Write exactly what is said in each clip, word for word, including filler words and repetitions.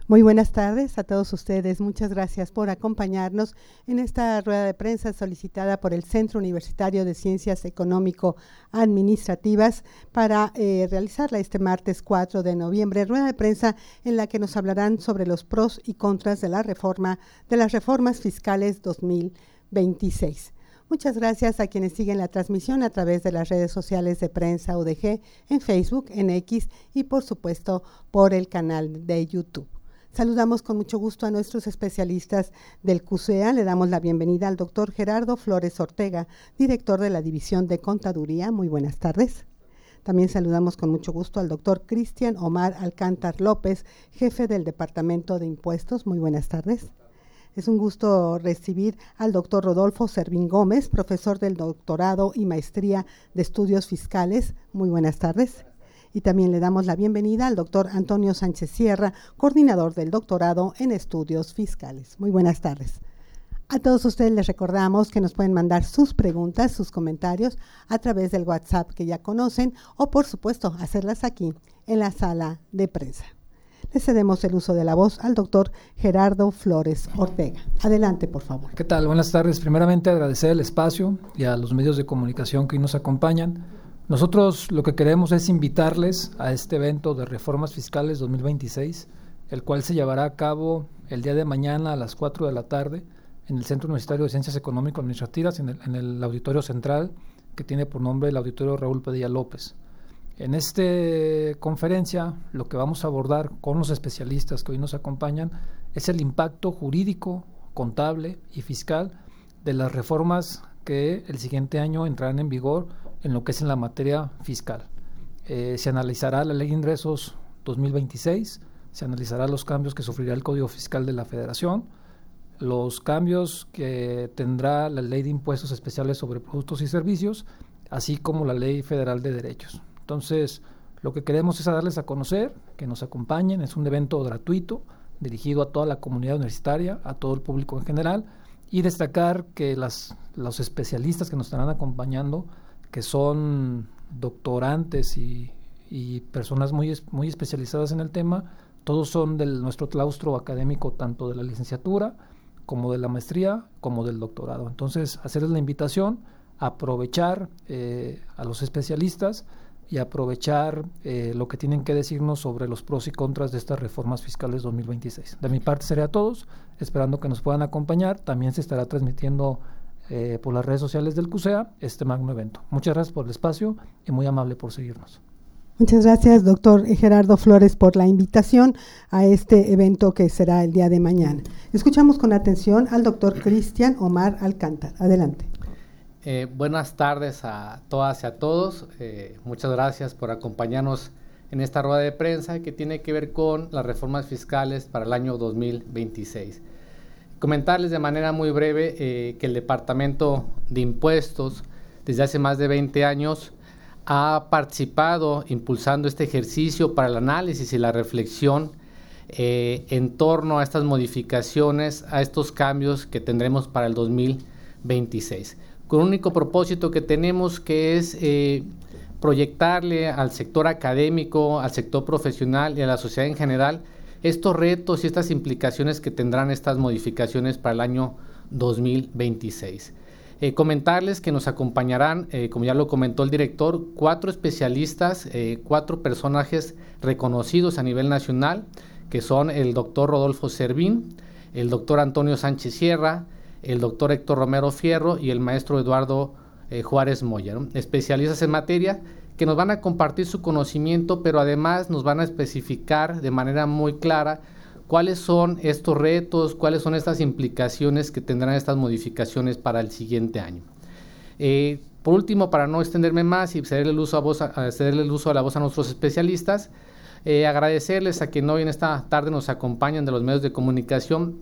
Muy buenas tardes a todos ustedes. Muchas gracias por acompañarnos en esta rueda de prensa solicitada por el Centro Universitario de Ciencias Económico-Administrativas para eh, realizarla este martes cuatro de noviembre. Rueda de prensa en la que nos hablarán sobre los pros y contras de la reforma, de las reformas fiscales dos mil veintiséis. Muchas gracias a quienes siguen la transmisión a través de las redes sociales de Prensa U D G, en Facebook, en X y por supuesto por el canal de YouTube. Saludamos con mucho gusto a nuestros especialistas del C U S E A. Le damos la bienvenida al doctor Gerardo Flores Ortega, director de la División de Contaduría. Muy buenas tardes. También saludamos con mucho gusto al doctor Cristian Omar Alcántar López, jefe del Departamento de Impuestos. Muy buenas tardes. Es un gusto recibir al doctor Rodolfo Servín Gómez, profesor del doctorado y maestría de estudios fiscales. Muy buenas tardes. Y también le damos la bienvenida al doctor Antonio Sánchez Sierra, coordinador del doctorado en estudios fiscales. Muy buenas tardes. A todos ustedes les recordamos que nos pueden mandar sus preguntas, sus comentarios a través del WhatsApp que ya conocen o, por supuesto, hacerlas aquí en la sala de prensa. Le cedemos el uso de la voz al doctor Gerardo Flores Ortega. Adelante, por favor. ¿Qué tal? Buenas tardes. Primeramente, agradecer el espacio y a los medios de comunicación que hoy nos acompañan. Nosotros lo que queremos es invitarles a este evento de Reformas Fiscales dos mil veintiséis, el cual se llevará a cabo el día de mañana a las cuatro de la tarde en el Centro Universitario de Ciencias Económico-Administrativas, en el, en el Auditorio Central, que tiene por nombre el Auditorio Raúl Padilla López. En esta conferencia, lo que vamos a abordar con los especialistas que hoy nos acompañan es el impacto jurídico, contable y fiscal de las reformas que el siguiente año entrarán en vigor en lo que es en la materia fiscal. Eh, se analizará la Ley de Ingresos dos mil veintiséis, se analizará los cambios que sufrirá el Código Fiscal de la Federación, los cambios que tendrá la Ley de Impuestos Especiales sobre Productos y Servicios, así como la Ley Federal de Derechos. Entonces, lo que queremos es darles a conocer, que nos acompañen. Es un evento gratuito, dirigido a toda la comunidad universitaria, a todo el público en general, y destacar que las, los especialistas que nos estarán acompañando, que son doctorantes y, y personas muy, muy especializadas en el tema, todos son de nuestro claustro académico, tanto de la licenciatura, como de la maestría, como del doctorado. Entonces, hacerles la invitación a aprovechar eh, a los especialistas y aprovechar eh, lo que tienen que decirnos sobre los pros y contras de estas reformas fiscales dos mil veintiséis. De mi parte sería todos, esperando que nos puedan acompañar. También se estará transmitiendo eh, por las redes sociales del C U S E A este magno evento. Muchas gracias por el espacio y muy amable por seguirnos. Muchas gracias, doctor Gerardo Flores, por la invitación a este evento que será el día de mañana. Escuchamos con atención al doctor Cristian Omar Alcántar. Adelante. Eh, buenas tardes a todas y a todos. Eh, muchas gracias por acompañarnos en esta rueda de prensa que tiene que ver con las reformas fiscales para el año dos mil veintiséis. Comentarles de manera muy breve eh, que el Departamento de Impuestos desde hace más de veinte años ha participado impulsando este ejercicio para el análisis y la reflexión eh, en torno a estas modificaciones, a estos cambios que tendremos para el dos mil veintiséis. Con un único propósito que tenemos, que es eh, proyectarle al sector académico, al sector profesional y a la sociedad en general estos retos y estas implicaciones que tendrán estas modificaciones para el año dos mil veintiséis. Eh, comentarles que nos acompañarán, eh, como ya lo comentó el director, cuatro especialistas, eh, cuatro personajes reconocidos a nivel nacional, que son el doctor Rodolfo Servín, el doctor Antonio Sánchez Sierra, el doctor Héctor Romero Fierro y el maestro Eduardo eh, Juárez Moya, ¿no? Especialistas en materia que nos van a compartir su conocimiento, pero además nos van a especificar de manera muy clara cuáles son estos retos, cuáles son estas implicaciones que tendrán estas modificaciones para el siguiente año. Eh, por último, para no extenderme más y cederle el uso a, voz, a, cederle el uso a la voz a nuestros especialistas, eh, agradecerles a quienes hoy en esta tarde nos acompañan de los medios de comunicación.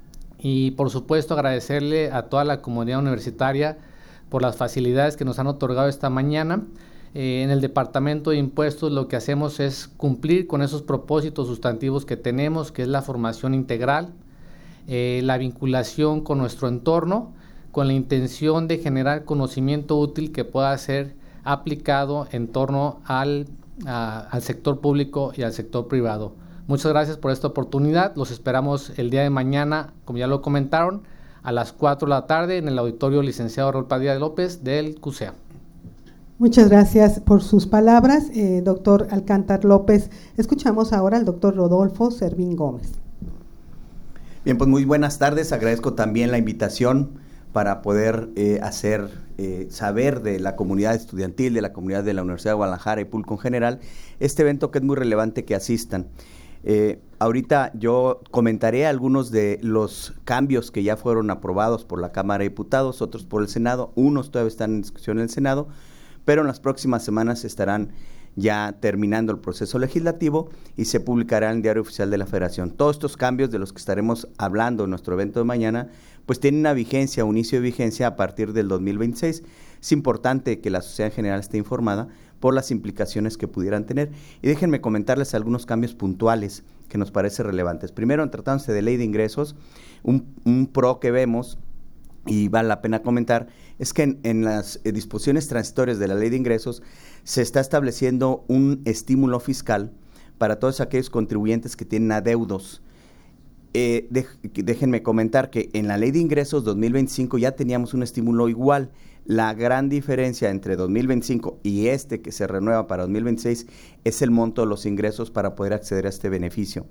Y por supuesto agradecerle a toda la comunidad universitaria por las facilidades que nos han otorgado esta mañana. Eh, en el Departamento de Impuestos lo que hacemos es cumplir con esos propósitos sustantivos que tenemos, que es la formación integral, eh, la vinculación con nuestro entorno, con la intención de generar conocimiento útil que pueda ser aplicado en torno al, a, al sector público y al sector privado. Muchas gracias por esta oportunidad. Los esperamos el día de mañana, como ya lo comentaron, a las cuatro de la tarde en el auditorio licenciado Raúl Padilla López del C U S E A. Muchas gracias por sus palabras, eh, doctor Alcántar López. Escuchamos ahora al doctor Rodolfo Servín Gómez. Bien, pues muy buenas tardes. Agradezco también la invitación para poder eh, hacer eh, saber de la comunidad estudiantil, de la comunidad de la Universidad de Guadalajara y Pulco en general, este evento que es muy relevante que asistan. Eh, ahorita yo comentaré algunos de los cambios que ya fueron aprobados por la Cámara de Diputados, otros por el Senado, unos todavía están en discusión en el Senado, pero en las próximas semanas estarán ya terminando el proceso legislativo y se publicará en el Diario Oficial de la Federación. Todos estos cambios de los que estaremos hablando en nuestro evento de mañana, pues tienen una vigencia, un inicio de vigencia a partir del dos mil veintiséis. Es importante que la sociedad en general esté informada por las implicaciones que pudieran tener. Y déjenme comentarles algunos cambios puntuales que nos parecen relevantes. Primero, en tratándose de ley de ingresos, un, un pro que vemos y vale la pena comentar, es que en, en las eh, disposiciones transitorias de la Ley de Ingresos se está estableciendo un estímulo fiscal para todos aquellos contribuyentes que tienen adeudos. Eh, de, déjenme comentar que en la Ley de Ingresos dos mil veinticinco ya teníamos un estímulo igual. La gran diferencia entre dos mil veinticinco y este que se renueva para dos mil veintiséis es el monto de los ingresos para poder acceder a este beneficio.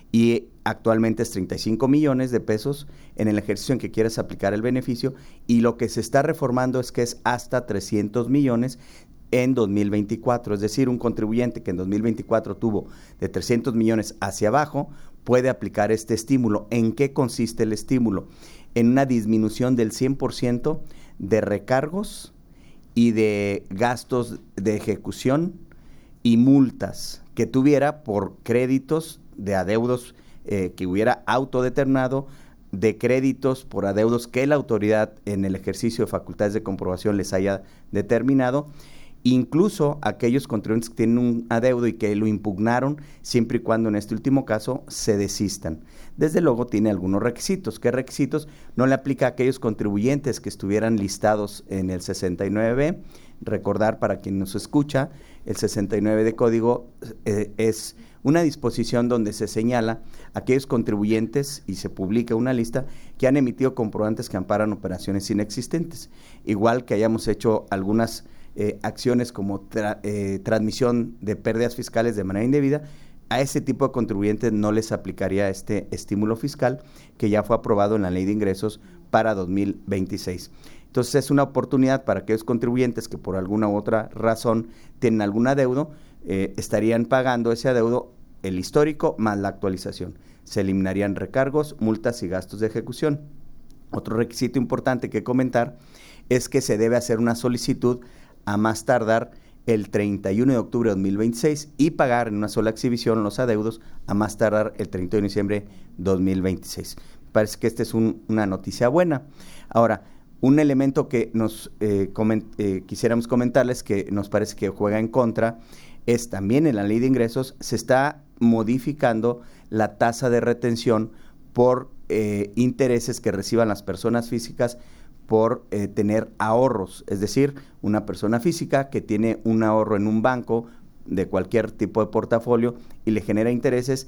Y actualmente es treinta y cinco millones de pesos en el ejercicio en que quieres aplicar el beneficio, y lo que se está reformando es que es hasta trescientos millones en dos mil veinticuatro, es decir, un contribuyente que en dos mil veinticuatro tuvo de trescientos millones hacia abajo puede aplicar este estímulo. ¿En qué consiste el estímulo? En una disminución del cien por ciento de recargos y de gastos de ejecución y multas que tuviera por créditos de adeudos eh, que hubiera autodeterminado, de créditos por adeudos que la autoridad en el ejercicio de facultades de comprobación les haya determinado, incluso aquellos contribuyentes que tienen un adeudo y que lo impugnaron, siempre y cuando en este último caso se desistan. Desde luego tiene algunos requisitos. ¿Qué requisitos? No le aplica a aquellos contribuyentes que estuvieran listados en el sesenta y nueve B. Recordar para quien nos escucha, el sesenta y nueve de código eh, es una disposición donde se señala a aquellos contribuyentes y se publica una lista que han emitido comprobantes que amparan operaciones inexistentes. Igual que hayamos hecho algunas eh, acciones como tra, eh, transmisión de pérdidas fiscales de manera indebida, a ese tipo de contribuyentes no les aplicaría este estímulo fiscal que ya fue aprobado en la Ley de Ingresos para dos mil veintiséis. Entonces es una oportunidad para aquellos contribuyentes que por alguna u otra razón tienen algún adeudo, eh, estarían pagando ese adeudo, el histórico más la actualización. Se eliminarían recargos, multas y gastos de ejecución. Otro requisito importante que comentar es que se debe hacer una solicitud a más tardar el treinta y uno de octubre de dos mil veintiséis y pagar en una sola exhibición los adeudos a más tardar el treinta de diciembre de dos mil veintiséis. Parece que esta es un, una noticia buena. Ahora, un elemento que nos eh, coment, eh, quisiéramos comentarles que nos parece que juega en contra es también en la Ley de Ingresos se está modificando la tasa de retención por eh, intereses que reciban las personas físicas por eh, tener ahorros, es decir, una persona física que tiene un ahorro en un banco de cualquier tipo de portafolio y le genera intereses.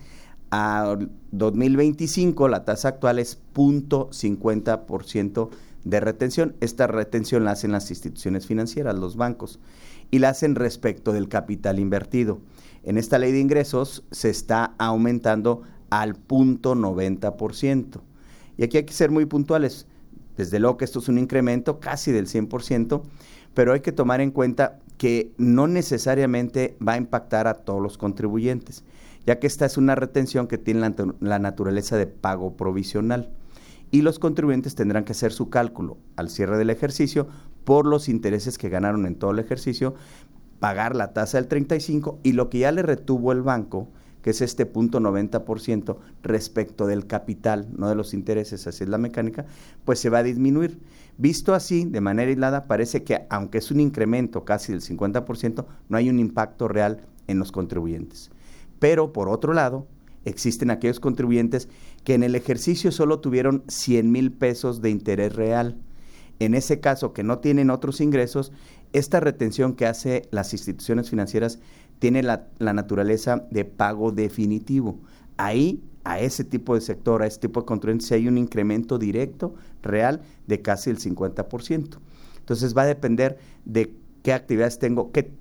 A dos mil veinticinco la tasa actual es cero punto cincuenta por ciento de retención. Esta retención la hacen las instituciones financieras, los bancos, y la hacen respecto del capital invertido. En esta Ley de Ingresos se está aumentando al punto noventa por ciento. Y aquí hay que ser muy puntuales. Desde luego que esto es un incremento casi del cien por ciento, pero hay que tomar en cuenta que no necesariamente va a impactar a todos los contribuyentes, ya que esta es una retención que tiene la, la naturaleza de pago provisional. Y los contribuyentes tendrán que hacer su cálculo al cierre del ejercicio por los intereses que ganaron en todo el ejercicio, pagar la tasa del treinta y cinco y lo que ya le retuvo el banco, que es este punto noventa por ciento respecto del capital, no de los intereses, así es la mecánica, pues se va a disminuir. Visto así, de manera aislada, parece que aunque es un incremento casi del cincuenta por ciento, no hay un impacto real en los contribuyentes. Pero, por otro lado, existen aquellos contribuyentes que en el ejercicio solo tuvieron cien mil pesos de interés real. En ese caso, que no tienen otros ingresos, esta retención que hace las instituciones financieras tiene la, la naturaleza de pago definitivo. Ahí, a ese tipo de sector, a ese tipo de contribuyentes, hay un incremento directo, real, de casi el cincuenta por ciento. Entonces va a depender de qué actividades tengo, qué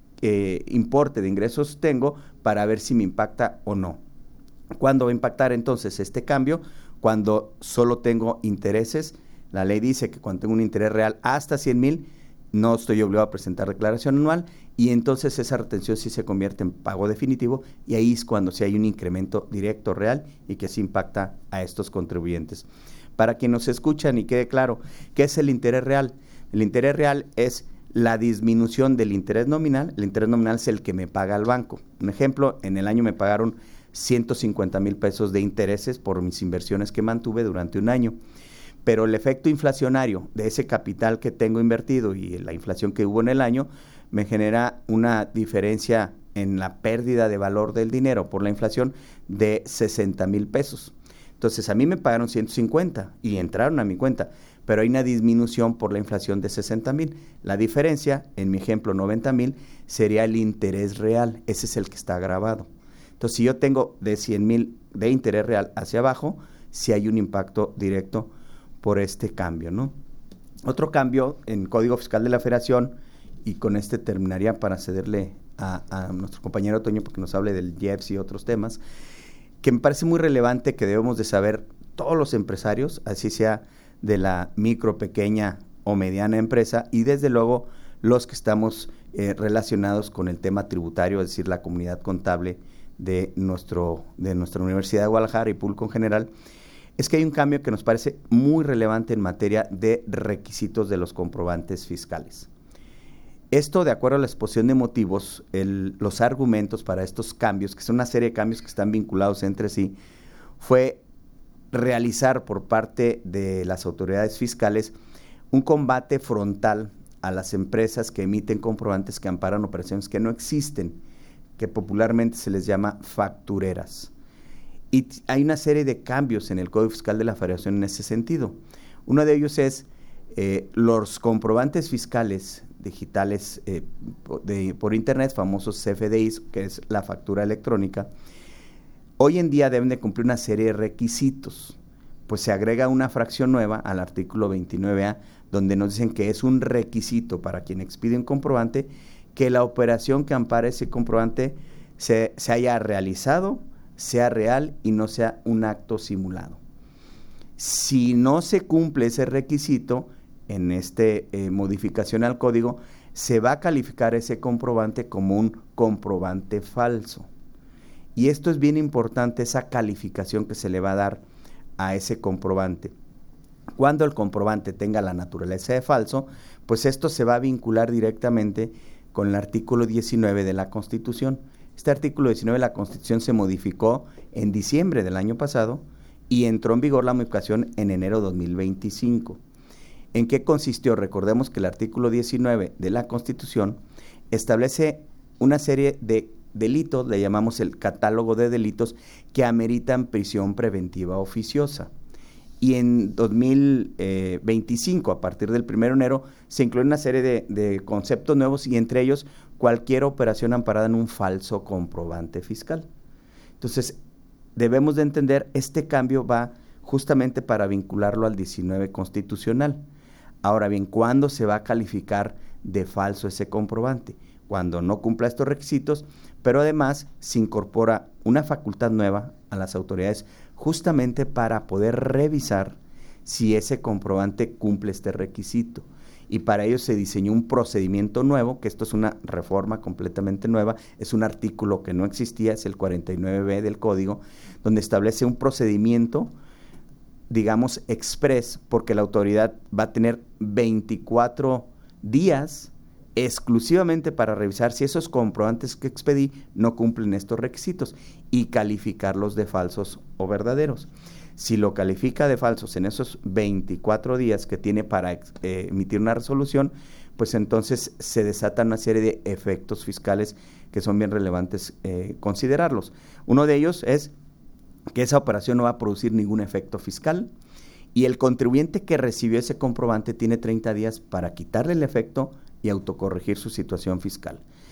eh, importe de ingresos tengo para ver si me impacta o no. ¿Cuándo va a impactar entonces este cambio? Cuando solo tengo intereses. La ley dice que cuando tengo un interés real hasta cien mil, no estoy obligado a presentar declaración anual, y entonces esa retención sí se convierte en pago definitivo, y ahí es cuando sí hay un incremento directo real y que sí impacta a estos contribuyentes. Para quienes nos escuchan y quede claro, ¿qué es el interés real? El interés real es la disminución del interés nominal. El interés nominal es el que me paga el banco. Un ejemplo, en el año me pagaron ciento cincuenta mil pesos de intereses por mis inversiones que mantuve durante un año. Pero el efecto inflacionario de ese capital que tengo invertido y la inflación que hubo en el año me genera una diferencia en la pérdida de valor del dinero por la inflación de sesenta mil pesos. Entonces a mí me pagaron ciento cincuenta y entraron a mi cuenta, pero hay una disminución por la inflación de sesenta mil. La diferencia, en mi ejemplo noventa mil, sería el interés real. Ese es el que está grabado. Entonces si yo tengo de cien mil de interés real hacia abajo, sí hay un impacto directo por este cambio, ¿no? Otro cambio en Código Fiscal de la Federación, y con este terminaría para cederle a, a nuestro compañero Toño porque nos hable del I E P S y otros temas, que me parece muy relevante que debemos de saber todos los empresarios, así sea de la micro, pequeña o mediana empresa, y desde luego los que estamos eh, relacionados con el tema tributario, es decir, la comunidad contable de, nuestro, de nuestra Universidad de Guadalajara y Público en general, es que hay un cambio que nos parece muy relevante en materia de requisitos de los comprobantes fiscales. Esto, de acuerdo a la exposición de motivos, el, los argumentos para estos cambios, que son una serie de cambios que están vinculados entre sí, fue realizar por parte de las autoridades fiscales un combate frontal a las empresas que emiten comprobantes que amparan operaciones que no existen, que popularmente se les llama factureras. Y hay una serie de cambios en el Código Fiscal de la Federación en ese sentido. Uno de ellos es eh, los comprobantes fiscales digitales eh, de, por internet, famosos C F D Is, que es la factura electrónica. Hoy en día deben de cumplir una serie de requisitos, pues se agrega una fracción nueva al artículo veintinueve A, donde nos dicen que es un requisito para quien expide un comprobante que la operación que ampara ese comprobante se, se haya realizado, sea real y no sea un acto simulado. Si no se cumple ese requisito en esta eh, modificación al código, se va a calificar ese comprobante como un comprobante falso. Y esto es bien importante, esa calificación que se le va a dar a ese comprobante. Cuando el comprobante tenga la naturaleza de falso, pues esto se va a vincular directamente con el artículo diecinueve de la Constitución. Este artículo diecinueve de la Constitución se modificó en diciembre del año pasado y entró en vigor la modificación en enero de dos mil veinticinco. ¿En qué consistió? Recordemos que el artículo diecinueve de la Constitución establece una serie de delitos, le llamamos el catálogo de delitos, que ameritan prisión preventiva oficiosa. Y en dos mil veinticinco, a partir del primero de enero, se incluye una serie de, de conceptos nuevos y entre ellos cualquier operación amparada en un falso comprobante fiscal. Entonces, debemos de entender, este cambio va justamente para vincularlo al diecinueve constitucional. Ahora bien, ¿cuándo se va a calificar de falso ese comprobante? Cuando no cumpla estos requisitos, pero además se incorpora una facultad nueva a las autoridades justamente para poder revisar si ese comprobante cumple este requisito. Y para ello se diseñó un procedimiento nuevo, que esto es una reforma completamente nueva, es un artículo que no existía, es el cuarenta y nueve B del Código, donde establece un procedimiento, digamos, express, porque la autoridad va a tener veinticuatro días exclusivamente para revisar si esos comprobantes que expedí no cumplen estos requisitos y calificarlos de falsos o verdaderos. Si lo califica de falsos en esos veinticuatro días que tiene para eh, emitir una resolución, pues entonces se desatan una serie de efectos fiscales que son bien relevantes eh, considerarlos. Uno de ellos es que esa operación no va a producir ningún efecto fiscal y el contribuyente que recibió ese comprobante tiene treinta días para quitarle el efecto y autocorregir su situación fiscal.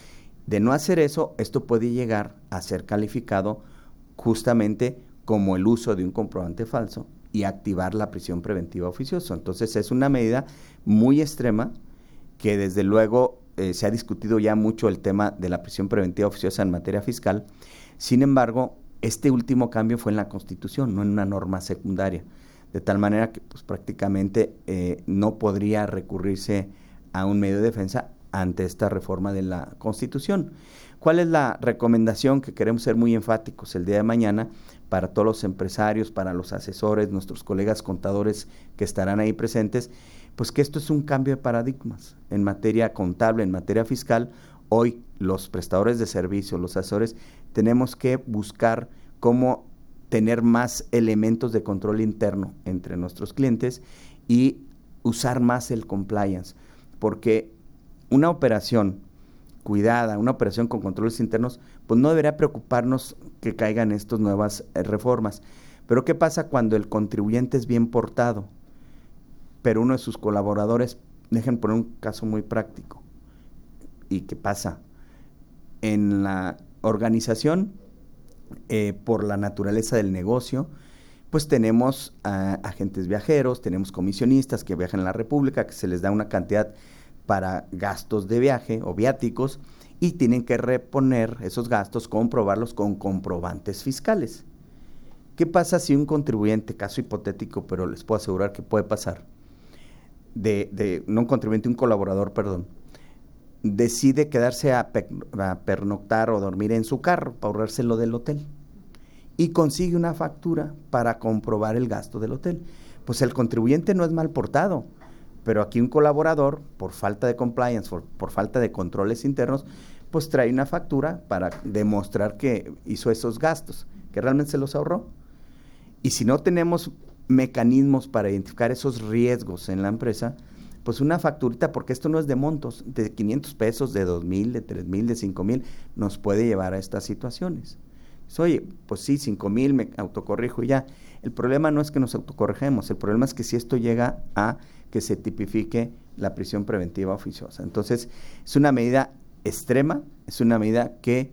De no hacer eso, esto puede llegar a ser calificado justamente como el uso de un comprobante falso y activar la prisión preventiva oficiosa. Entonces es una medida muy extrema que desde luego eh, se ha discutido ya mucho el tema de la prisión preventiva oficiosa en materia fiscal. Sin embargo, este último cambio fue en la Constitución, no en una norma secundaria, de tal manera que pues, prácticamente eh, no podría recurrirse a un medio de defensa ante esta reforma de la Constitución. ¿Cuál es la recomendación que queremos ser muy enfáticos el día de mañana para todos los empresarios, para los asesores, nuestros colegas contadores que estarán ahí presentes? Pues que esto es un cambio de paradigmas en materia contable, en materia fiscal. Hoy los prestadores de servicios, los asesores, tenemos que buscar cómo tener más elementos de control interno entre nuestros clientes y usar más el compliance, porque una operación cuidada, una operación con controles internos, pues no debería preocuparnos que caigan estas nuevas eh, reformas. Pero ¿qué pasa cuando el contribuyente es bien portado, pero uno de sus colaboradores, dejen poner un caso muy práctico, ¿y qué pasa? En la organización, eh, por la naturaleza del negocio, pues tenemos uh, agentes viajeros, tenemos comisionistas que viajan en la República, que se les da una cantidad para gastos de viaje o viáticos y tienen que reponer esos gastos, comprobarlos con comprobantes fiscales. ¿Qué pasa si un contribuyente, caso hipotético, pero les puedo asegurar que puede pasar, de, de no un contribuyente, un colaborador, perdón, decide quedarse a, pe, a pernoctar o dormir en su carro para ahorrarse lo del hotel y consigue una factura para comprobar el gasto del hotel? Pues el contribuyente no es mal portado, pero aquí un colaborador, por falta de compliance, por, por falta de controles internos, pues trae una factura para demostrar que hizo esos gastos, que realmente se los ahorró. Y si no tenemos mecanismos para identificar esos riesgos en la empresa, pues una facturita, porque esto no es de montos, de quinientos pesos, de dos mil, de tres mil, de cinco mil, nos puede llevar a estas situaciones. Pues, oye, pues sí, cinco mil, me autocorrijo y ya. El problema no es que nos autocorrijemos, el problema es que si esto llega a que se tipifique la prisión preventiva oficiosa. Entonces, es una medida extrema, es una medida que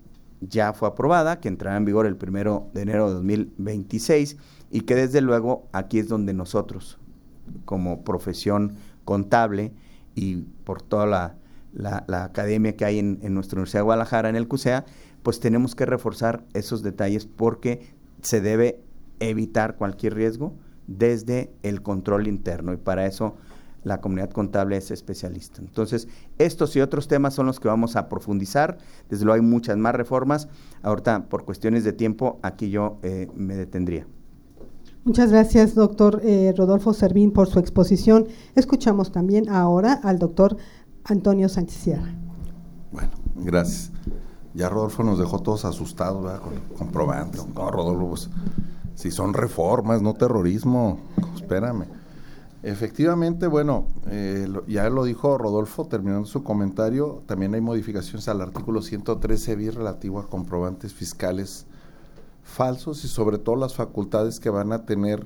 ya fue aprobada, que entrará en vigor el primero de enero de dos mil veintiséis y que desde luego aquí es donde nosotros, como profesión contable y por toda la, la, la academia que hay en, en nuestra Universidad de Guadalajara, en el CUSEA, pues tenemos que reforzar esos detalles porque se debe evitar cualquier riesgo desde el control interno y para eso la comunidad contable es especialista. Entonces, estos y otros temas son los que vamos a profundizar. Desde luego hay muchas más reformas. Ahorita, por cuestiones de tiempo, aquí yo eh, me detendría. Muchas gracias, doctor eh, Rodolfo Servín, por su exposición. Escuchamos también ahora al doctor Antonio Sánchez Sierra. Bueno, gracias. Ya Rodolfo nos dejó todos asustados, ¿verdad? Con comprobantes. No, Rodolfo, pues, si son reformas, no terrorismo, espérame. Efectivamente, bueno, eh, lo, ya lo dijo Rodolfo, terminando su comentario, también hay modificaciones al artículo ciento trece bis relativo a comprobantes fiscales falsos y sobre todo las facultades que van a tener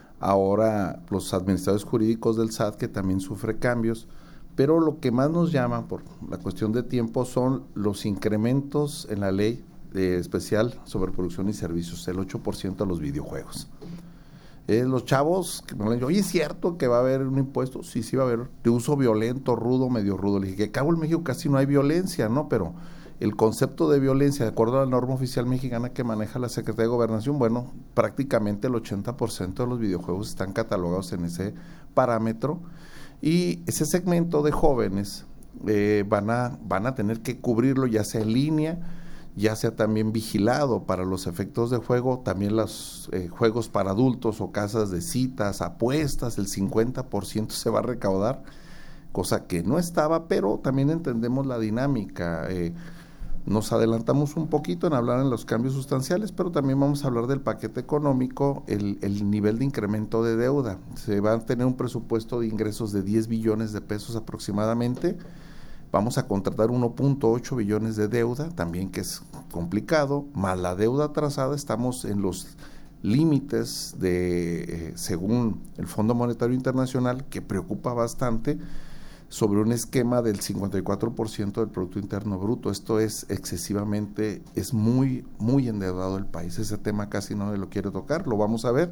ahora los administradores jurídicos del S A T, que también sufre cambios, pero lo que más nos llama por la cuestión de tiempo son los incrementos en la ley de especial sobre producción y servicios, el ocho por ciento a los videojuegos. Eh, los chavos que me han dicho, oye, ¿es cierto que va a haber un impuesto? Sí, sí va a haber, de uso violento, rudo, medio rudo. Le dije que acabo en México casi no hay violencia, ¿no? Pero el concepto de violencia, de acuerdo a la norma oficial mexicana que maneja la Secretaría de Gobernación, bueno, prácticamente el ochenta por ciento de los videojuegos están catalogados en ese parámetro y ese segmento de jóvenes eh, van a, van a tener que cubrirlo ya sea en línea, ya sea también vigilado para los efectos de juego, también los eh, juegos para adultos o casas de citas, apuestas, el cincuenta por ciento se va a recaudar, cosa que no estaba, pero también entendemos la dinámica. Eh, nos adelantamos un poquito en hablar en los cambios sustanciales, pero también vamos a hablar del paquete económico, el, el nivel de incremento de deuda. Se va a tener un presupuesto de ingresos de diez billones de pesos aproximadamente. Vamos a contratar uno punto ocho billones de deuda, también que es complicado, más la deuda atrasada, estamos en los límites de, eh, según el Fondo Monetario Internacional, que preocupa bastante, sobre un esquema del cincuenta y cuatro por ciento del Producto Interno Bruto. Esto es excesivamente, es muy, muy endeudado el país. Ese tema casi no lo quiere tocar, lo vamos a ver.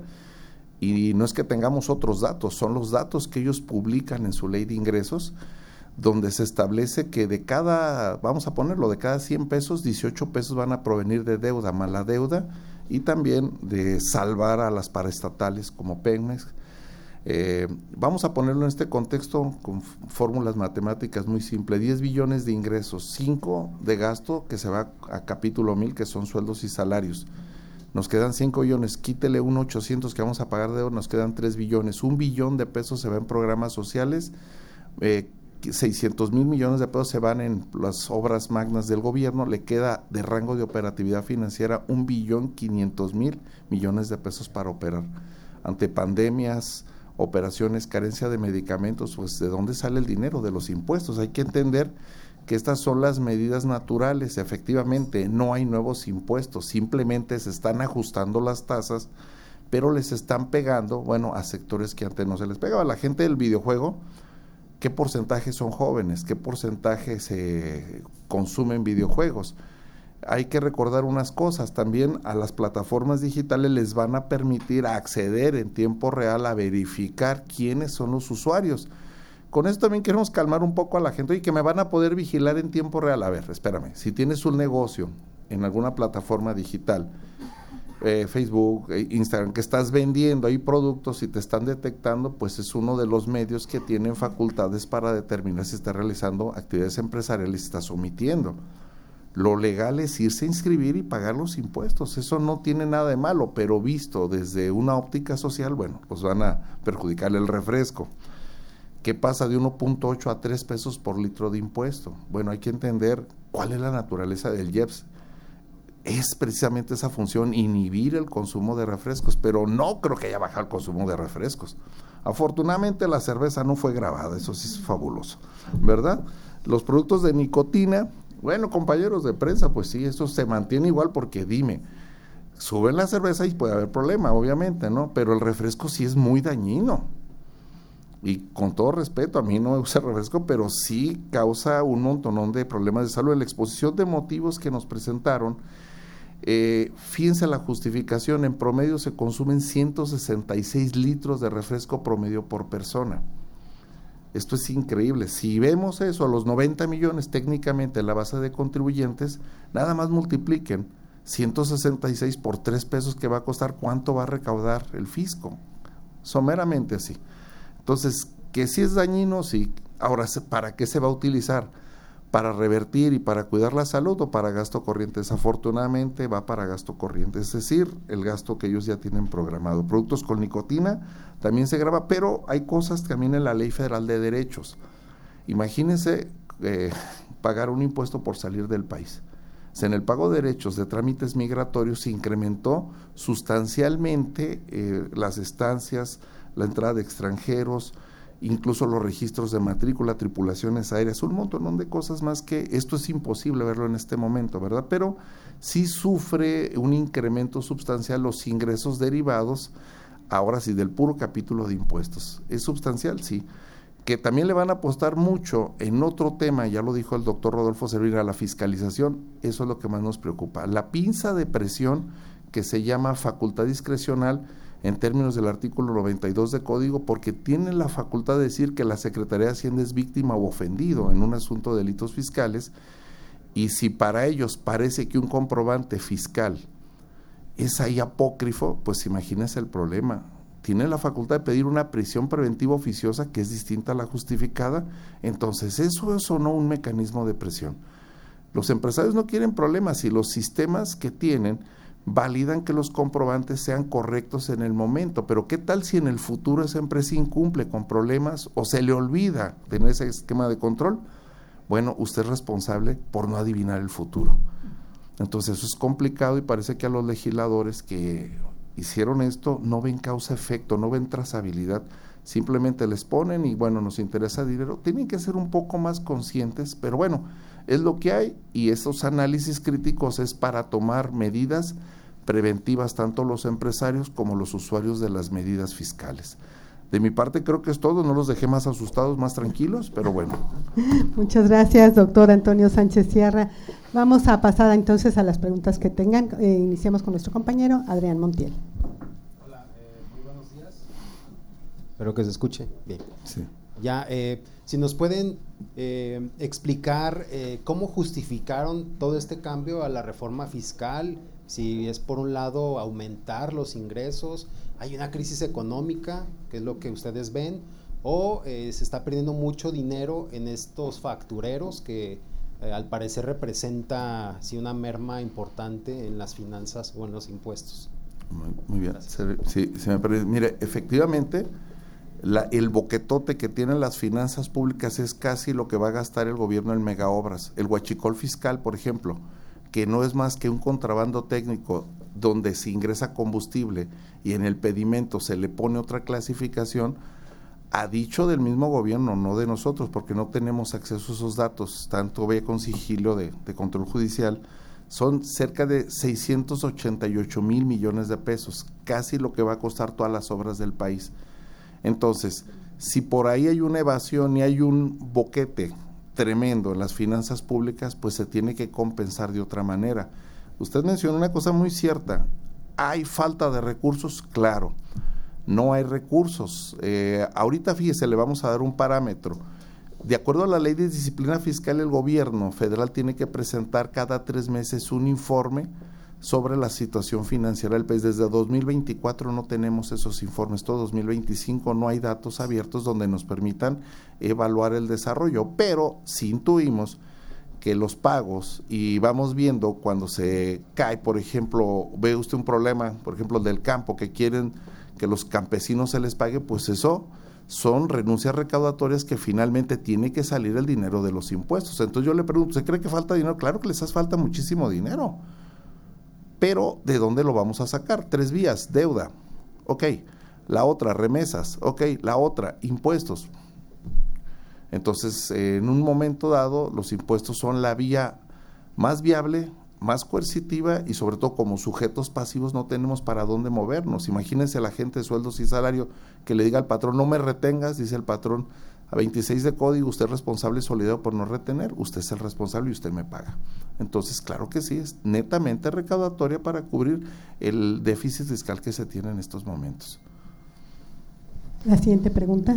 Y no es que tengamos otros datos, son los datos que ellos publican en su ley de ingresos, donde se establece que de cada, vamos a ponerlo, de cada cien pesos, dieciocho pesos van a provenir de deuda, mala deuda, y también de salvar a las paraestatales como Pemex. Eh, vamos a ponerlo en este contexto con fórmulas matemáticas muy simples: diez billones de ingresos, cinco de gasto que se va a capítulo mil, que son sueldos y salarios. Nos quedan cinco billones, quítele un ochocientos que vamos a pagar de deuda, nos quedan tres billones. Un billón de pesos se va en programas sociales, eh, seiscientos mil millones de pesos se van en las obras magnas del gobierno, le queda de rango de operatividad financiera un billón quinientos mil millones de pesos para operar. Ante pandemias, operaciones, carencia de medicamentos, pues ¿de dónde sale el dinero? De los impuestos. Hay que entender que estas son las medidas naturales. Efectivamente, no hay nuevos impuestos, simplemente se están ajustando las tasas, pero les están pegando, bueno, a sectores que antes no se les pegaba. La gente del videojuego, ¿qué porcentaje son jóvenes? ¿Qué porcentaje se consumen videojuegos? Hay que recordar unas cosas, también a las plataformas digitales les van a permitir acceder en tiempo real a verificar quiénes son los usuarios. Con esto también queremos calmar un poco a la gente, y que me van a poder vigilar en tiempo real. A ver, espérame, si tienes un negocio en alguna plataforma digital, eh, Facebook, eh, Instagram, que estás vendiendo ahí productos y te están detectando, pues es uno de los medios que tienen facultades para determinar si estás realizando actividades empresariales y estás omitiendo. Lo legal es irse a inscribir y pagar los impuestos, eso no tiene nada de malo, pero visto desde una óptica social, bueno, pues van a perjudicar el refresco, que pasa de uno punto ocho a tres pesos por litro de impuesto. Bueno, hay que entender cuál es la naturaleza del I E P S. Es precisamente esa función, inhibir el consumo de refrescos, pero no creo que haya bajado el consumo de refrescos. Afortunadamente la cerveza no fue grabada, eso sí es fabuloso, ¿verdad? Los productos de nicotina, bueno, compañeros de prensa, pues sí, eso se mantiene igual, porque dime, suben la cerveza y puede haber problema, obviamente, ¿no? Pero el refresco sí es muy dañino. Y con todo respeto, a mí no me gusta el refresco, pero sí causa un montonón de problemas de salud. En la exposición de motivos que nos presentaron, eh, fíjense la justificación, en promedio se consumen ciento sesenta y seis litros de refresco promedio por persona. Esto es increíble. Si vemos eso a los noventa millones, técnicamente la base de contribuyentes, nada más multipliquen ciento sesenta y seis por tres pesos que va a costar, ¿cuánto va a recaudar el fisco? Someramente así. Entonces, que si es dañino, sí. Ahora, ¿para qué se va a utilizar? ¿Para revertir y para cuidar la salud o para gasto corriente? Desafortunadamente va para gasto corriente, es decir, el gasto que ellos ya tienen programado. Productos con nicotina también se graba, pero hay cosas también en la Ley Federal de Derechos. Imagínense eh, pagar un impuesto por salir del país. O sea, en el pago de derechos de trámites migratorios se incrementó sustancialmente eh, las estancias, la entrada de extranjeros, incluso los registros de matrícula, tripulaciones aéreas, un montón de cosas más que esto es imposible verlo en este momento, ¿verdad? Pero sí sufre un incremento sustancial los ingresos derivados, ahora sí, del puro capítulo de impuestos. ¿Es sustancial? Sí. Que también le van a apostar mucho en otro tema, ya lo dijo el doctor Rodolfo Servir, a la fiscalización, eso es lo que más nos preocupa. La pinza de presión, que se llama facultad discrecional, en términos del artículo noventa y dos de Código, porque tiene la facultad de decir que la Secretaría de Hacienda es víctima o ofendido en un asunto de delitos fiscales, y si para ellos parece que un comprobante fiscal es ahí apócrifo, pues imagínense el problema. Tiene la facultad de pedir una prisión preventiva oficiosa que es distinta a la justificada, entonces eso es o no un mecanismo de presión. Los empresarios no quieren problemas y los sistemas que tienen validan que los comprobantes sean correctos en el momento, pero ¿qué tal si en el futuro esa empresa incumple con problemas o se le olvida tener ese esquema de control? Bueno, usted es responsable por no adivinar el futuro. Entonces eso es complicado y parece que a los legisladores que hicieron esto no ven causa-efecto, no ven trazabilidad, simplemente les ponen y bueno, nos interesa dinero. Tienen que ser un poco más conscientes, pero bueno, es lo que hay y esos análisis críticos es para tomar medidas preventivas tanto los empresarios como los usuarios de las medidas fiscales. De mi parte creo que es todo, no los dejé más asustados, más tranquilos, pero bueno. Muchas gracias, doctor Antonio Sánchez Sierra. Vamos a pasar entonces a las preguntas que tengan. Eh, iniciamos con nuestro compañero Adrián Montiel. Hola, eh, muy buenos días. Espero que se escuche bien. Sí. Ya, eh, si nos pueden eh, explicar eh, cómo justificaron todo este cambio a la reforma fiscal, si es por un lado aumentar los ingresos, hay una crisis económica, que es lo que ustedes ven, o eh, se está perdiendo mucho dinero en estos factureros que eh, al parecer representa sí, una merma importante en las finanzas o en los impuestos. Muy, muy bien, se, sí, se me permite. Mire, efectivamente, la, el boquetote que tienen las finanzas públicas es casi lo que va a gastar el gobierno en megaobras. El huachicol fiscal, por ejemplo, que no es más que un contrabando técnico donde se ingresa combustible y en el pedimento se le pone otra clasificación, ha dicho del mismo gobierno, no de nosotros, porque no tenemos acceso a esos datos, tanto ve con sigilo de, de control judicial, son cerca de seiscientos ochenta y ocho mil millones de pesos, casi lo que va a costar todas las obras del país. Entonces, si por ahí hay una evasión y hay un boquete tremendo en las finanzas públicas, pues se tiene que compensar de otra manera. Usted mencionó una cosa muy cierta, ¿hay falta de recursos? Claro, no hay recursos. Eh, ahorita fíjese, le vamos a dar un parámetro. De acuerdo a la ley de disciplina fiscal, el gobierno federal tiene que presentar cada tres meses un informe sobre la situación financiera del país. Desde dos mil veinticuatro no tenemos esos informes, todo dos mil veinticinco no hay datos abiertos donde nos permitan evaluar el desarrollo, pero sí intuimos que los pagos, y vamos viendo cuando se cae, por ejemplo, ve usted un problema, por ejemplo, del campo, que quieren que los campesinos se les pague, pues eso son renuncias recaudatorias que finalmente tiene que salir el dinero de los impuestos. Entonces yo le pregunto, ¿se cree que falta dinero? Claro que les hace falta muchísimo dinero, pero ¿de dónde lo vamos a sacar? Tres vías, deuda, ok, la otra, remesas, ok, la otra, impuestos. Entonces, eh, en un momento dado, los impuestos son la vía más viable, más coercitiva y sobre todo como sujetos pasivos no tenemos para dónde movernos. Imagínense la gente de sueldos y salario que le diga al patrón, no me retengas, dice el patrón, a veintiséis de código, usted es responsable y solidario por no retener, usted es el responsable y usted me paga. Entonces, claro que sí, es netamente recaudatoria para cubrir el déficit fiscal que se tiene en estos momentos. La siguiente pregunta.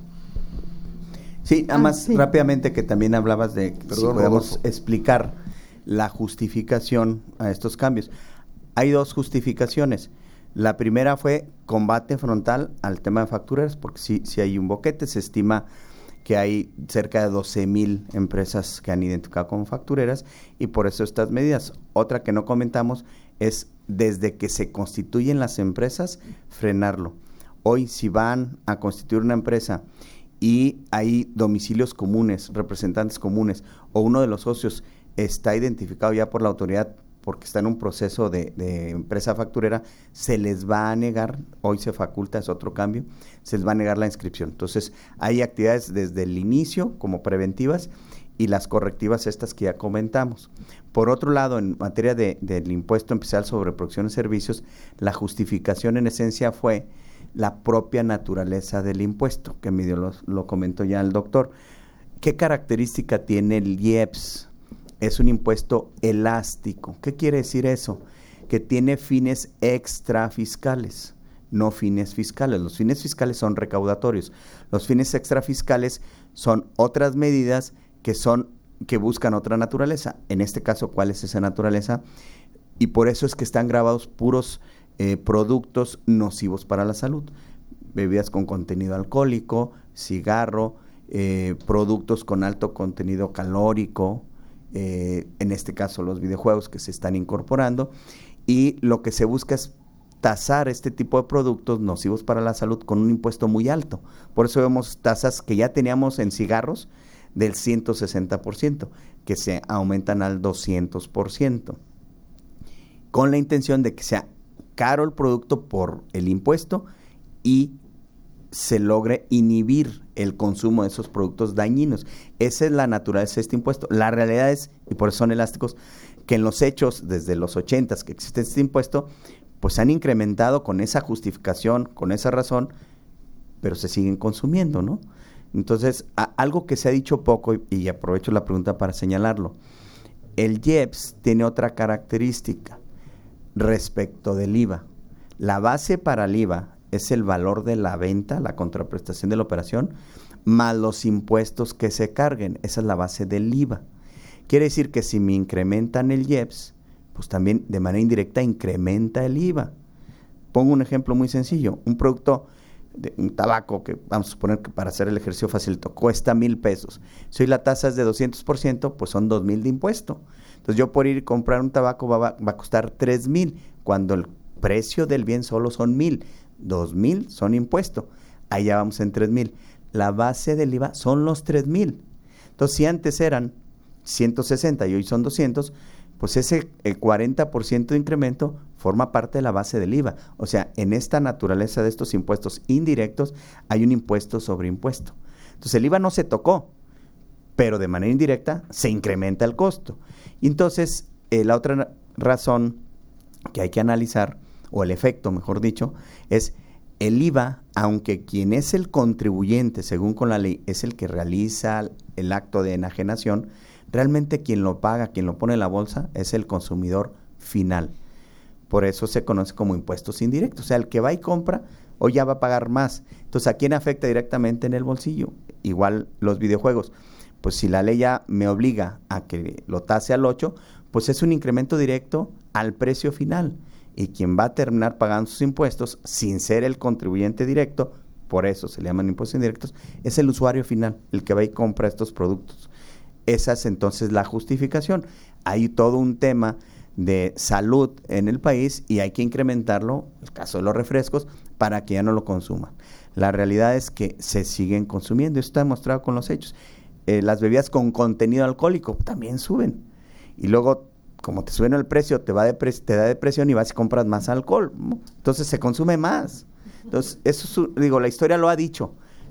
Sí, nada Ah, más sí. rápidamente que también hablabas de que Perdón, si podemos Rodolfo. explicar la justificación a estos cambios. Hay dos justificaciones. La primera fue combate frontal al tema de factureros, porque sí, sí hay un boquete, se estima que hay cerca de doce mil empresas que han identificado como factureras y por eso estas medidas. Otra que no comentamos es desde que se constituyen las empresas, frenarlo. Hoy si van a constituir una empresa y hay domicilios comunes, representantes comunes o uno de los socios está identificado ya por la autoridad porque está en un proceso de, de empresa facturera, se les va a negar, hoy se faculta, es otro cambio, se les va a negar la inscripción. Entonces, hay actividades desde el inicio como preventivas y las correctivas estas que ya comentamos. Por otro lado, en materia de, del impuesto especial sobre producción y servicios, la justificación en esencia fue la propia naturaleza del impuesto, que medio lo, lo comentó ya el doctor. ¿Qué característica tiene el I E P S? Es un impuesto elástico. ¿Qué quiere decir eso? Que tiene fines extrafiscales, no fines fiscales. Los fines fiscales son recaudatorios. Los fines extrafiscales son otras medidas que son que buscan otra naturaleza. En este caso, ¿cuál es esa naturaleza? Y por eso es que están grabados puros eh, productos nocivos para la salud. Bebidas con contenido alcohólico, cigarro, eh, productos con alto contenido calórico, Eh, en este caso los videojuegos que se están incorporando, y lo que se busca es tasar este tipo de productos nocivos para la salud con un impuesto muy alto. Por eso vemos tasas que ya teníamos en cigarros del ciento sesenta por ciento, que se aumentan al doscientos por ciento, con la intención de que sea caro el producto por el impuesto y se logre inhibir el consumo de esos productos dañinos. Esa es la naturaleza de este impuesto. La realidad es, y por eso son elásticos, que en los hechos, desde los ochentas que existe este impuesto, pues han incrementado con esa justificación, con esa razón, pero se siguen consumiendo, ¿no? Entonces, a, algo que se ha dicho poco, y, y aprovecho la pregunta para señalarlo, el I E P S tiene otra característica respecto del I V A. La base para el I V A es el valor de la venta, la contraprestación de la operación, más los impuestos que se carguen. Esa es la base del I V A. Quiere decir que si me incrementan el I E P S, pues también de manera indirecta incrementa el I V A. Pongo un ejemplo muy sencillo. Un producto, de, un tabaco, que vamos a suponer que para hacer el ejercicio facilito, cuesta mil pesos. Si hoy la tasa es de doscientos por ciento, pues son dos mil de impuesto. Entonces yo por ir a comprar un tabaco va, va a costar tres mil, cuando el precio del bien solo son mil. Dos mil son impuesto. Ahí ya vamos en tres mil. La base del I V A son los tres mil. Entonces, si antes eran ciento sesenta y hoy son doscientos, pues ese el cuarenta por ciento de incremento forma parte de la base del I V A. O sea, en esta naturaleza de estos impuestos indirectos hay un impuesto sobre impuesto. Entonces, el I V A no se tocó, pero de manera indirecta se incrementa el costo. Y entonces, eh, la otra razón que hay que analizar, o el efecto, mejor dicho, es el I V A, aunque quien es el contribuyente, según con la ley, es el que realiza el acto de enajenación, realmente quien lo paga, quien lo pone en la bolsa, es el consumidor final. Por eso se conoce como impuestos indirectos. O sea, el que va y compra, hoy ya va a pagar más. Entonces, ¿a quién afecta directamente en el bolsillo? Igual los videojuegos. Pues si la ley ya me obliga a que lo tase al ocho, pues es un incremento directo al precio final. Y quien va a terminar pagando sus impuestos sin ser el contribuyente directo, por eso se le llaman impuestos indirectos, es el usuario final, el que va y compra estos productos. Esa es entonces la justificación. Hay todo un tema de salud en el país y hay que incrementarlo, el caso de los refrescos, para que ya no lo consuman. La realidad es que se siguen consumiendo, esto está demostrado con los hechos. Eh, las bebidas con contenido alcohólico también suben. Y luego, como te suben el precio, te, va de pre- te da depresión y vas y compras más alcohol, ¿no? Entonces se consume más. Entonces, eso es, digo, la historia lo ha dicho.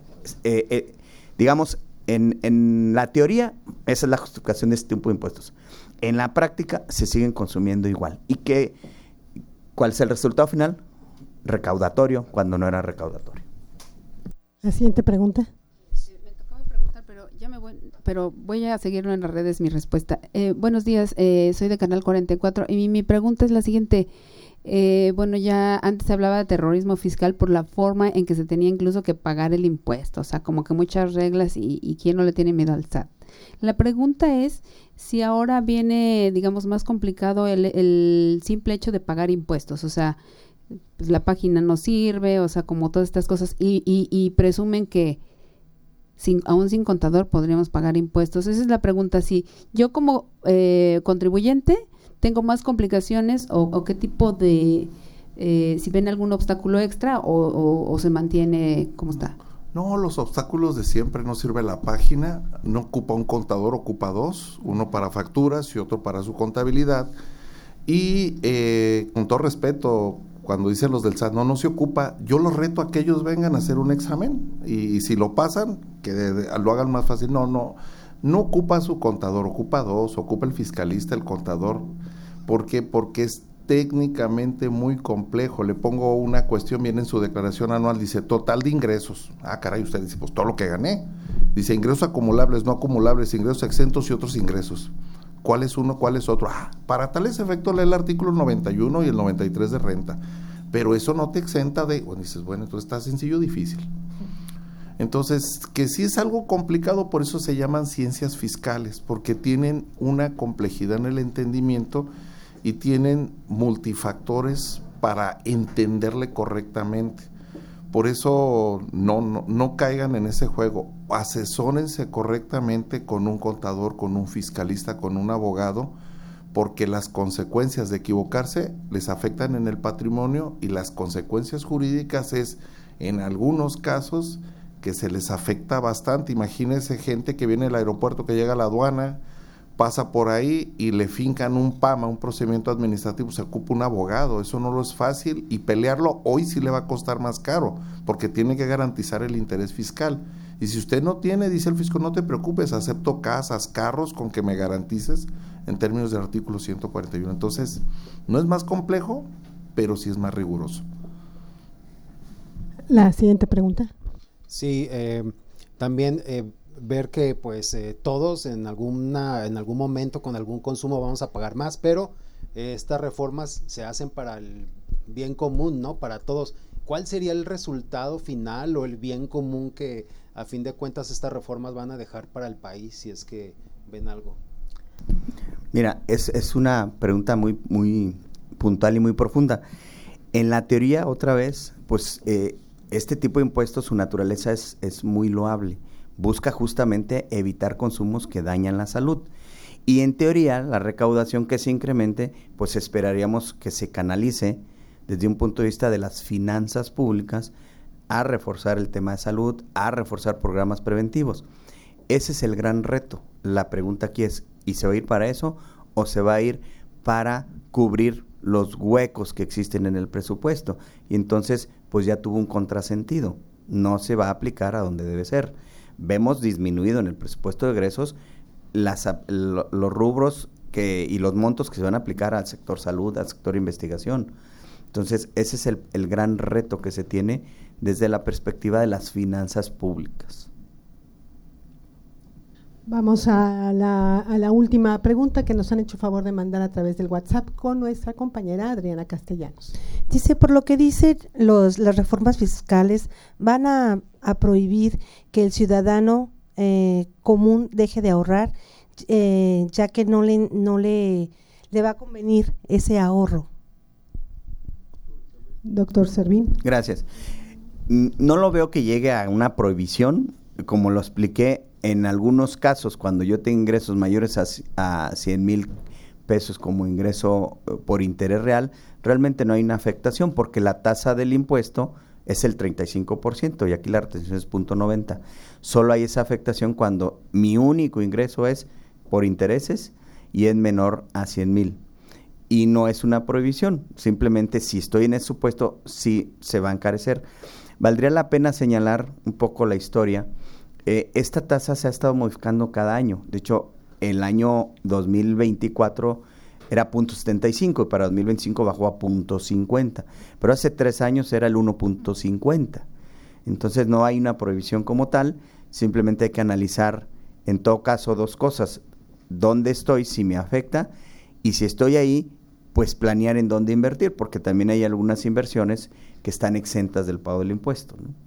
Eh, eh, digamos, en, en la teoría, esa es la justificación de este tipo de impuestos. En la práctica, se siguen consumiendo igual. ¿Y qué, cuál es el resultado final? Recaudatorio, cuando no era recaudatorio. La siguiente pregunta. Me tocaba preguntar, pero ya me voy, pero voy a seguirlo en las redes mi respuesta. Eh, buenos días, eh, soy de Canal cuarenta y cuatro y mi, mi pregunta es la siguiente. Eh, bueno, ya antes se hablaba de terrorismo fiscal por la forma en que se tenía incluso que pagar el impuesto, o sea, como que muchas reglas y, y quién no le tiene miedo al S A T. La pregunta es si ahora viene, digamos, más complicado el, el simple hecho de pagar impuestos, o sea, pues la página no sirve, o sea, como todas estas cosas, y, y, y presumen que sin, aún sin contador podríamos pagar impuestos. Esa es la pregunta, si yo como eh, contribuyente tengo más complicaciones o, o qué tipo de, eh, si ven algún obstáculo extra o, o, o se mantiene como está. No, los obstáculos de siempre, no sirve la página, no ocupa un contador, ocupa dos, uno para facturas y otro para su contabilidad. Y eh, con todo respeto, cuando dicen los del S A T, no, no se ocupa, yo los reto a que ellos vengan a hacer un examen y, y si lo pasan, que de, de, lo hagan más fácil. No, no, no ocupa su contador, ocupa dos, ocupa el fiscalista, el contador. ¿Por qué? Porque es técnicamente muy complejo. Le pongo una cuestión, viene en su declaración anual, dice total de ingresos. Ah, caray, usted dice, pues todo lo que gané. Dice ingresos acumulables, no acumulables, ingresos exentos y otros ingresos. ¿Cuál es uno, cuál es otro? Ah, para tales efectos lee el artículo noventa y uno y el noventa y tres de renta. Pero eso no te exenta de, bueno, dices, bueno, entonces está sencillo o difícil. Entonces, que sí es algo complicado, por eso se llaman ciencias fiscales, porque tienen una complejidad en el entendimiento y tienen multifactores para entenderle correctamente. Por eso no, no, no caigan en ese juego, asesórense correctamente con un contador, con un fiscalista, con un abogado, porque las consecuencias de equivocarse les afectan en el patrimonio y las consecuencias jurídicas es, en algunos casos, que se les afecta bastante. Imagínense gente que viene al aeropuerto, que llega a la aduana, pasa por ahí y le fincan un P A M A, un procedimiento administrativo, se ocupa un abogado, eso no lo es fácil y pelearlo hoy sí le va a costar más caro, porque tiene que garantizar el interés fiscal. Y si usted no tiene, dice el fisco, no te preocupes, acepto casas, carros, con que me garantices en términos del artículo ciento cuarenta y uno. Entonces, no es más complejo, pero sí es más riguroso. La siguiente pregunta. Sí, eh, también eh, ver que pues eh, todos en alguna en algún momento con algún consumo vamos a pagar más, pero eh, estas reformas se hacen para el bien común, ¿no? Para todos. ¿Cuál sería el resultado final o el bien común que a fin de cuentas estas reformas van a dejar para el país, si es que ven algo? Mira, es, es una pregunta muy, muy puntual y muy profunda. En la teoría, otra vez, pues eh, este tipo de impuestos, su naturaleza es, es muy loable. Busca justamente evitar consumos que dañan la salud. Y en teoría, la recaudación que se incremente, pues esperaríamos que se canalice desde un punto de vista de las finanzas públicas a reforzar el tema de salud, a reforzar programas preventivos. Ese es el gran reto. La pregunta aquí es, ¿y se va a ir para eso o se va a ir para cubrir los huecos que existen en el presupuesto? Y entonces, pues ya tuvo un contrasentido. No se va a aplicar a donde debe ser. Vemos disminuido en el presupuesto de egresos las, lo, los rubros que, y los montos que se van a aplicar al sector salud, al sector investigación. Entonces, ese es el, el gran reto que se tiene desde la perspectiva de las finanzas públicas. Vamos a la, a la última pregunta que nos han hecho favor de mandar a través del WhatsApp con nuestra compañera Adriana Castellanos. Dice, por lo que dicen los, las reformas fiscales, van a, a prohibir que el ciudadano eh, común deje de ahorrar, eh, ya que no le, no le, le va a convenir ese ahorro. Doctor Servín. Gracias. No lo veo que llegue a una prohibición, como lo expliqué. En algunos casos, cuando yo tengo ingresos mayores a, a cien mil pesos como ingreso por interés real, realmente no hay una afectación porque la tasa del impuesto es el treinta y cinco por ciento y aquí la retención es punto noventa. Solo hay esa afectación cuando mi único ingreso es por intereses y es menor a cien mil. Y no es una prohibición, simplemente si estoy en ese supuesto, sí se va a encarecer. Valdría la pena señalar un poco la historia. Eh, esta tasa se ha estado modificando cada año. De hecho, el año dos mil veinticuatro era punto setenta y cinco y para dos mil veinticinco bajó a punto cincuenta. Pero hace tres años era el uno punto cincuenta. Entonces no hay una prohibición como tal, simplemente hay que analizar en todo caso dos cosas. ¿Dónde estoy? Si me afecta. Y si estoy ahí, pues planear en dónde invertir, porque también hay algunas inversiones que están exentas del pago del impuesto, ¿no?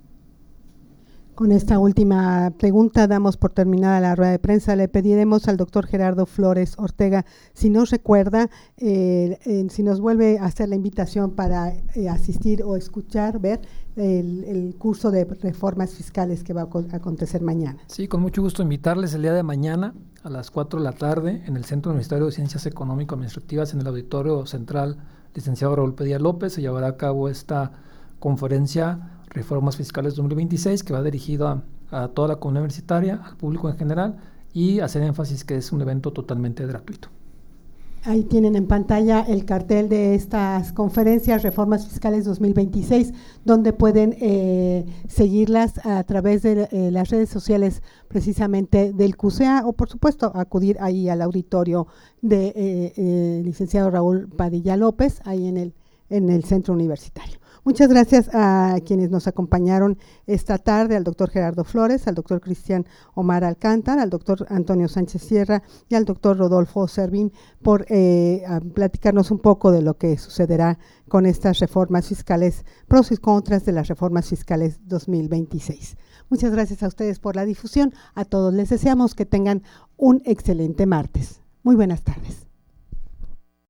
Con esta última pregunta damos por terminada la rueda de prensa. Le pediremos al doctor Gerardo Flores Ortega, si nos recuerda, eh, eh, si nos vuelve a hacer la invitación para eh, asistir o escuchar, ver el, el curso de reformas fiscales que va a acontecer mañana. Sí, con mucho gusto invitarles el día de mañana a las cuatro de la tarde en el Centro Universitario de Ciencias Económico-Administrativas en el Auditorio Central, licenciado Raúl Padilla López. Se llevará a cabo esta conferencia Reformas Fiscales dos mil veintiséis, que va dirigida a, a toda la comunidad universitaria, al público en general, y hacer énfasis que es un evento totalmente gratuito. Ahí tienen en pantalla el cartel de estas conferencias, Reformas Fiscales dos mil veintiséis, donde pueden eh, seguirlas a través de eh, las redes sociales precisamente del C U S E A o, por supuesto, acudir ahí al auditorio de eh, eh, licenciado Raúl Padilla López, ahí en el, en el centro universitario. Muchas gracias a quienes nos acompañaron esta tarde, al doctor Gerardo Flores, al doctor Cristian Omar Alcántara, al doctor Antonio Sánchez Sierra y al doctor Rodolfo Servín por eh, platicarnos un poco de lo que sucederá con estas reformas fiscales, pros y contras de las reformas fiscales dos mil veintiséis. Muchas gracias a ustedes por la difusión. A todos les deseamos que tengan un excelente martes. Muy buenas tardes.